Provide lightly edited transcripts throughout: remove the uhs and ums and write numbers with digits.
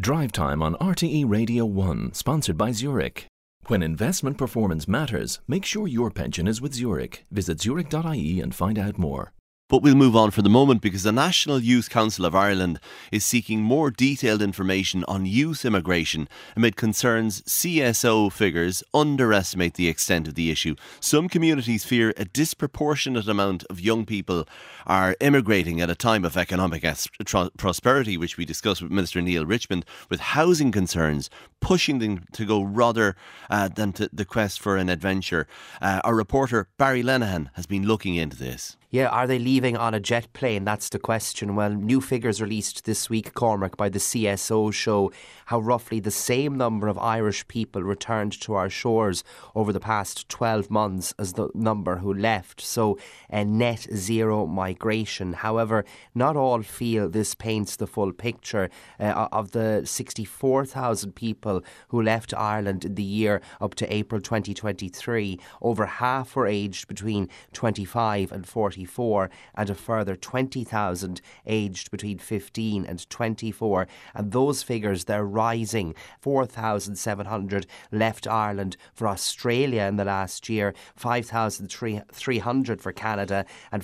Drive Time on RTE Radio 1, sponsored by Zurich. When investment performance matters, make sure your pension is with Zurich. Visit zurich.ie and find out more. But we'll move on for the moment because the National Youth Council of Ireland is seeking more detailed information on youth immigration amid concerns CSO figures underestimate the extent of the issue. Some communities fear a disproportionate amount of young people are immigrating at a time of economic prosperity, which we discussed with Minister Neil Richmond, with housing concerns pushing them to go rather than to the quest for an adventure. Our reporter Barry Lenihan has been looking into this. Yeah, are they leaving on a jet plane? That's the question. Well, new figures released this week, Cormac, by the CSO show how roughly the same number of Irish people returned to our shores over the past 12 months as the number who left. So a net zero migration. However, not all feel this paints the full picture. Of the 64,000 people who left Ireland in the year up to April 2023, over half were aged between 25 and 44, and a further 20,000 aged between 15 and 24. And those figures, they're rising. 4,700 left Ireland for Australia in the last year, 5,300 for Canada, and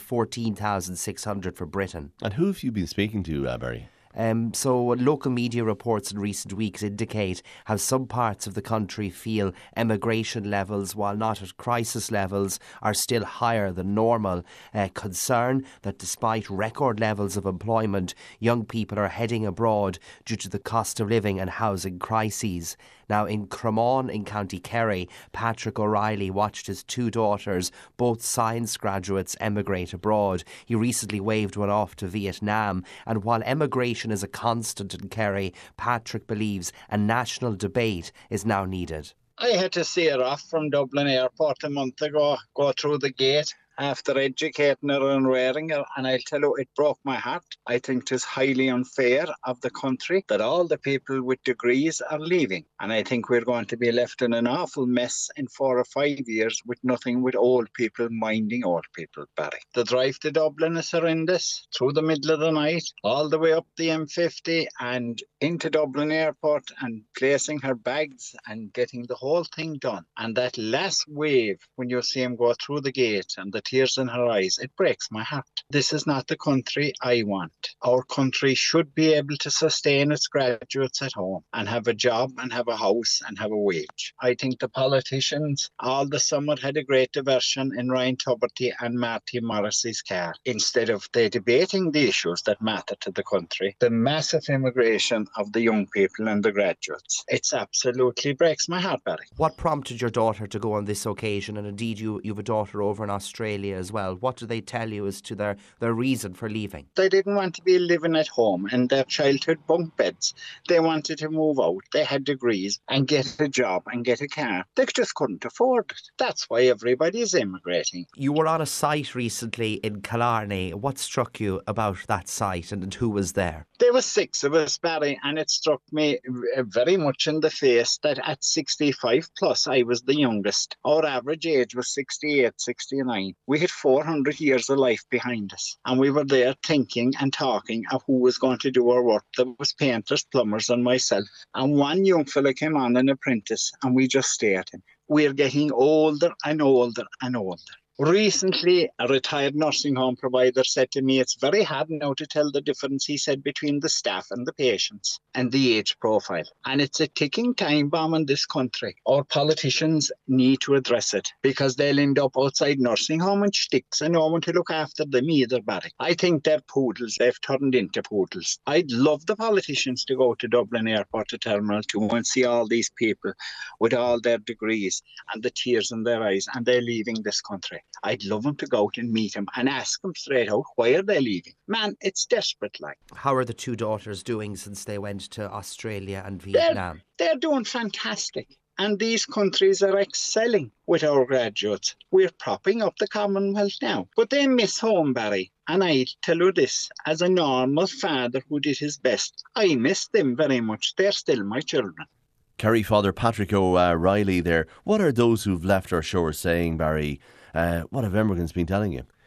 14,600 for Britain. And who have you been speaking to, Barry? So local media reports in recent weeks indicate how some parts of the country feel emigration levels, while not at crisis levels, are still higher than normal. Concern that despite record levels of employment, young people are heading abroad due to the cost of living and housing crises. Now, in Cremon in County Kerry, Patrick O'Reilly watched his two daughters, both science graduates, emigrate abroad. He recently waved one off to Vietnam. And while emigration is a constant in Kerry, Patrick believes a national debate is now needed. I had to see her off from Dublin Airport a month ago, go through the gate after educating her and wearing her, and I'll tell you, it broke my heart. I think it is highly unfair of the country that all the people with degrees are leaving, and I think we're going to be left in an awful mess in 4 or 5 years with nothing, with old people minding old people, Barry. The drive to Dublin is horrendous, through the middle of the night, all the way up the M50 and into Dublin Airport, and placing her bags and getting the whole thing done. And that last wave, when you see him go through the gate and the tears in her eyes, it breaks my heart. This is not the country I want. Our country should be able to sustain its graduates at home and have a job and have a house and have a wage. I think the politicians all the summer had a great diversion in Ryan Tubridy and Marty Morrissey's car. Instead of they debating the issues that matter to the country, the massive immigration of the young people and the graduates, it's absolutely breaks my heart, Barry. What prompted your daughter to go on this occasion? And indeed, you have a daughter over in Australia as well. What do they tell you as to their reason for leaving? They didn't want to be living at home in their childhood bunk beds. They wanted to move out. They had degrees and get a job and get a car. They just couldn't afford it. That's why everybody is immigrating. You were on a site recently in Killarney. What struck you about that site and who was there? There were 6 of us, Barry, and it struck me very much in the face that at 65 plus, I was the youngest. Our average age was 68, 69. We had 400 years of life behind us, and we were there thinking and talking of who was going to do our work. There was painters, plumbers and myself. And one young fella came on, an apprentice, and we just stared at him. We're getting older and older and older. Recently, a retired nursing home provider said to me, it's very hard now to tell the difference, he said, between the staff and the patients and the age profile. And it's a ticking time bomb in this country. Our politicians need to address it because they'll end up outside nursing home and sticks and no one to look after them either, Barry. I think they're poodles. They've turned into poodles. I'd love the politicians to go to Dublin Airport to Terminal 2 and see all these people with all their degrees and the tears in their eyes, and they're leaving this country. I'd love them to go out and meet them and ask them straight out, why are they leaving? Man, it's desperate like. How are the two daughters doing since they went to Australia and Vietnam? They're doing fantastic. And these countries are excelling with our graduates. We're propping up the Commonwealth now. But they miss home, Barry. And I tell you this, as a normal father who did his best, I miss them very much. They're still my children. Kerry Father Patrick O'Reilly there. What are those who've left our shores saying, Barry? What have emigrants been telling you?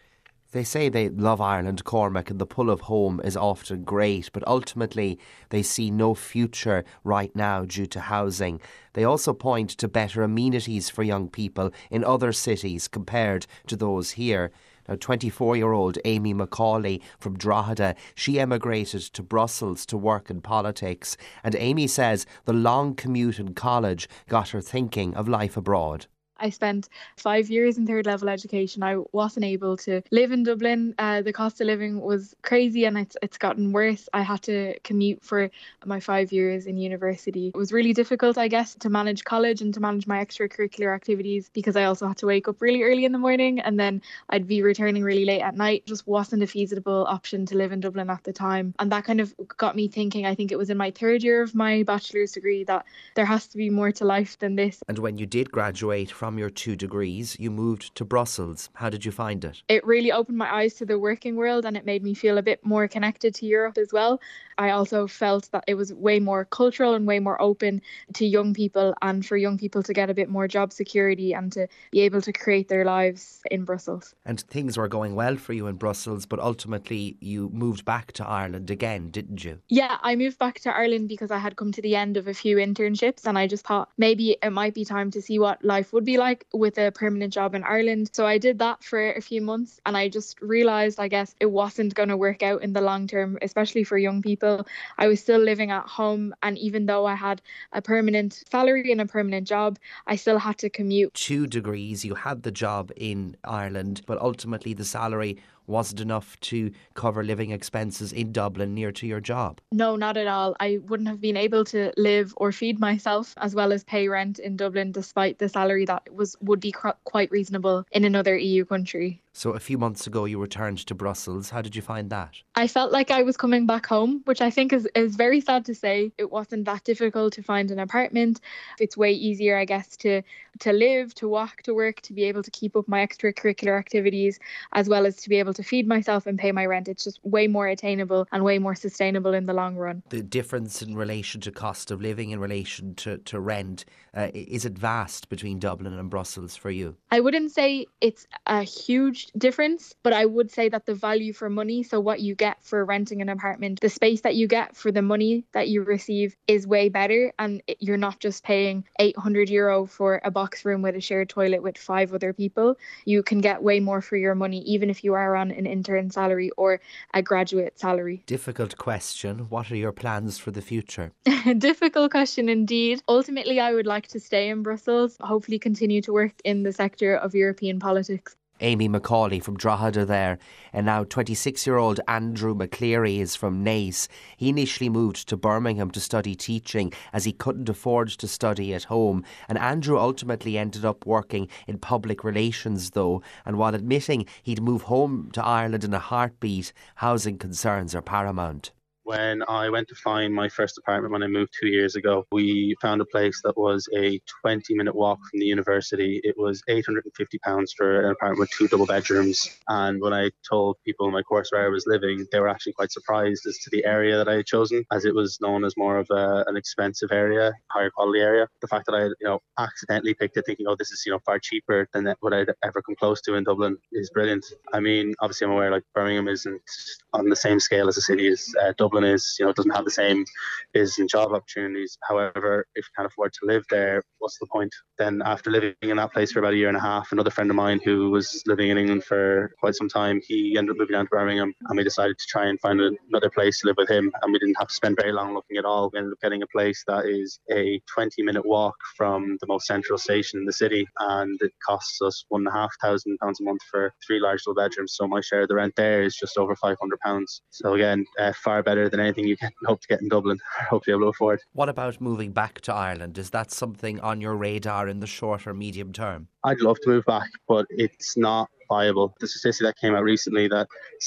They say they love Ireland, Cormac, and the pull of home is often great, but ultimately they see no future right now due to housing. They also point to better amenities for young people in other cities compared to those here. Now, 24-year-old Amy Macaulay from Drogheda, she emigrated to Brussels to work in politics, and Amy says the long commute in college got her thinking of life abroad. I spent 5 years in third level education. I wasn't able to live in Dublin. The cost of living was crazy and it's gotten worse. I had to commute for my 5 years in university. It was really difficult, I guess, to manage college and to manage my extracurricular activities because I also had to wake up really early in the morning and then I'd be returning really late at night. It just wasn't a feasible option to live in Dublin at the time. And that kind of got me thinking, I think it was in my third year of my bachelor's degree, that there has to be more to life than this. And when you did graduate from your 2 degrees, you moved to Brussels. How did you find it? It really opened my eyes to the working world and it made me feel a bit more connected to Europe as well. I also felt that it was way more cultural and way more open to young people and for young people to get a bit more job security and to be able to create their lives in Brussels. And things were going well for you in Brussels, but ultimately you moved back to Ireland again, didn't you? Yeah, I moved back to Ireland because I had come to the end of a few internships and I just thought maybe it might be time to see what life would be like with a permanent job in Ireland. So I did that for a few months and I just realised, I guess, it wasn't going to work out in the long term, especially for young people. I was still living at home and even though I had a permanent salary and a permanent job, I still had to commute. 2 degrees, you had the job in Ireland, but ultimately the salary wasn't enough to cover living expenses in Dublin near to your job. No, not at all. I wouldn't have been able to live or feed myself as well as pay rent in Dublin despite the salary that would be quite reasonable in another EU country. So a few months ago you returned to Brussels. How did you find that? I felt like I was coming back home, which I think is very sad to say. It wasn't that difficult to find an apartment. It's way easier, I guess, to live, to walk to work, to be able to keep up my extracurricular activities, as well as to be able to feed myself and pay my rent. It's just way more attainable and way more sustainable in the long run. The difference in relation to cost of living, in relation to rent, is it vast between Dublin and Brussels for you? I wouldn't say it's a huge difference, but I would say that the value for money, so what you get for renting an apartment, the space that you get for the money that you receive is way better, and you're not just paying €800 for a box room with a shared toilet with 5 other people. You can get way more for your money even if you are on an intern salary or a graduate salary. Difficult question. What are your plans for the future? Difficult question indeed. Ultimately, I would like to stay in Brussels, hopefully continue to work in the sector of European politics. Amy Macaulay from Drogheda there. And now 26-year-old Andrew McCleary is from Naas. He initially moved to Birmingham to study teaching as he couldn't afford to study at home. And Andrew ultimately ended up working in public relations though. And while admitting he'd move home to Ireland in a heartbeat, housing concerns are paramount. When I went to find my first apartment when I moved 2 years ago, we found a place that was a 20-minute walk from the university. It was £850 for an apartment with 2 double bedrooms. And when I told people in my course where I was living, they were actually quite surprised as to the area that I had chosen, as it was known as more of an expensive area, higher quality area. The fact that I accidentally picked it thinking, this is far cheaper than what I'd ever come close to in Dublin is brilliant. I mean, obviously I'm aware Birmingham isn't on the same scale as a city as Dublin is, it doesn't have the same business and job opportunities. However, if you can't afford to live there, what's the point? Then after living in that place for about a year and a half, another friend of mine who was living in England for quite some time, he ended up moving down to Birmingham and we decided to try and find another place to live with him, and we didn't have to spend very long looking at all. We ended up getting a place that is a 20-minute walk from the most central station in the city, and it costs us £1,500 a month for 3 large double bedrooms, so my share of the rent there is just over £500. So again, far better than anything you can hope to get in Dublin, hope to be able to afford. What about moving back to Ireland? Is that something on your radar in the short or medium term? I'd love to move back, but it's not viable. The statistic that came out recently that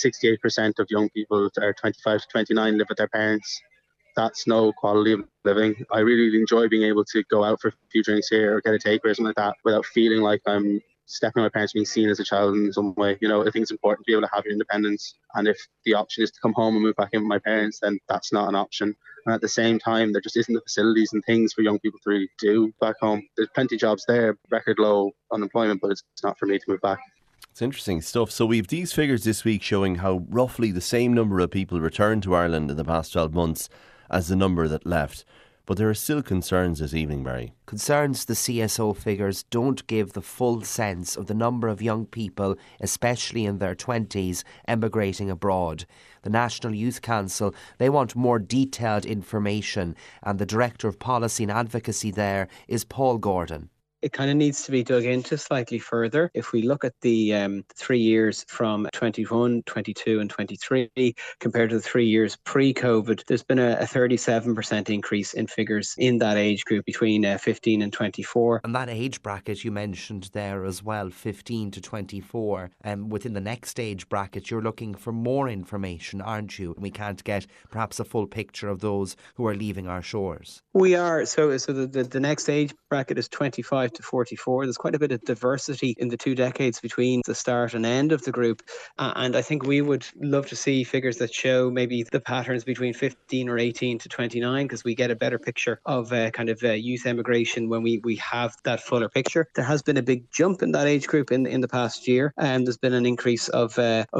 68% of young people are 25 to 29 live with their parents. That's no quality of living. I really enjoy being able to go out for a few drinks here or get a takeaway or something like that without feeling like I'm stepping on my parents, being seen as a child in some way. I think it's important to be able to have your independence. And if the option is to come home and move back in with my parents, then that's not an option. And at the same time, there just isn't the facilities and things for young people to really do back home. There's plenty of jobs there, record low unemployment, but it's not for me to move back. It's interesting stuff. So we have these figures this week showing how roughly the same number of people returned to Ireland in the past 12 months as the number that left. But there are still concerns this evening, Barry. Concerns the CSO figures don't give the full sense of the number of young people, especially in their 20s, emigrating abroad. The National Youth Council, they want more detailed information, and the Director of Policy and Advocacy there is Paul Gordon. It kind of needs to be dug into slightly further. If we look at the 3 years from 21, 22 and 23 compared to the 3 years pre-COVID, there's been a 37% increase in figures in that age group between 15 and 24. And that age bracket you mentioned there as well, 15 to 24. Within the next age bracket, you're looking for more information, aren't you? We can't get perhaps a full picture of those who are leaving our shores. We are. So the next age bracket is 25 to 44. There's quite a bit of diversity in the 2 decades between the start and end of the group. And I think we would love to see figures that show maybe the patterns between 15 or 18 to 29, because we get a better picture of youth emigration when we have that fuller picture. There has been a big jump in that age group in the past year, and there's been an increase of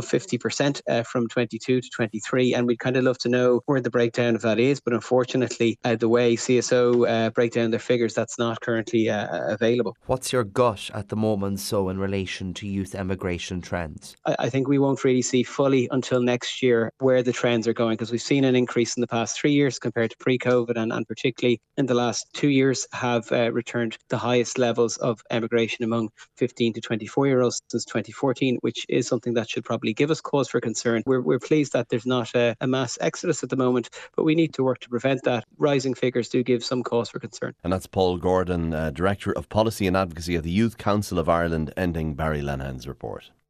50% from 22 to 23. And we'd kind of love to know where the breakdown of that is. But unfortunately, the way CSO break down their figures, that's not currently available. What's your gut at the moment, so in relation to youth emigration trends? I think we won't really see fully until next year where the trends are going, because we've seen an increase in the past 3 years compared to pre-COVID, and particularly in the last 2 years have returned the highest levels of emigration among 15 to 24-year-olds since 2014, which is something that should probably give us cause for concern. We're pleased that there's not a mass exodus at the moment, but we need to work to prevent that. Rising figures do give some cause for concern. And that's Paul Gordon, Director of Policy and Advocacy of the Youth Council of Ireland, ending Barry Lenihan's report.